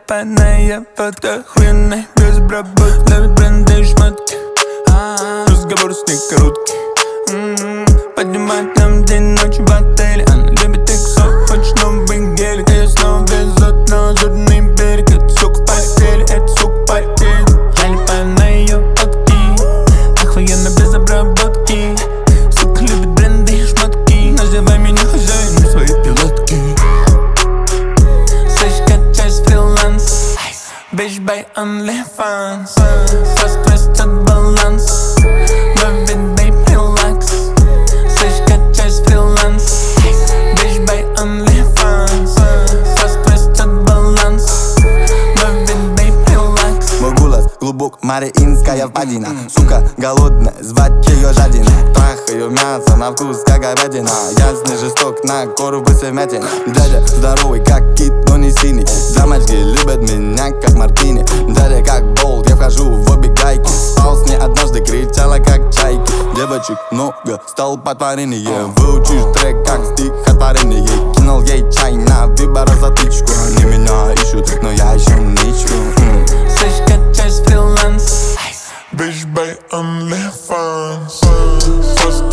Налипанная фотка, охуенная, без обработки. Ловит бренды и шмотки, разговор с ней короткий. Поднимать нам день, ночь в отеле. Она любит иксов, хочет новый гелик. Ее снова везут на лазурный берег. Это сука в постели, это сука в постели. Налипаю на ее фотки, охуенно, без обработки. Сука любит бренды и шмотки. Называй меня хозяином своей пилотки. Bitch by OnlyFans. Fast twisted баланс. Love it, babe, relax. Слышь, качай с фриланс. Bitch by OnlyFans. Fast twisted баланс. Love it, babe, relax. Мой голос глубок, мариинская впадина. Сука голодная, звать ее жадина. Трахаю мясо на вкус, как говядина. Ясный жесток, на кору высовмятина. Дядя здоровый, как кит, но не синий. Дамочки любят меня, как мартини. Дядя как болт, я вхожу в обе гайки. Спал с ней однажды, кричала, как чайки. Девочек много, стал потворение. Выучишь трек, как стихотворение. Кинул ей чай на выбор затычку. Они меня ищут, но я ищу ничку. Слышь, качай с фриланс. Bitch by OnlyFans. First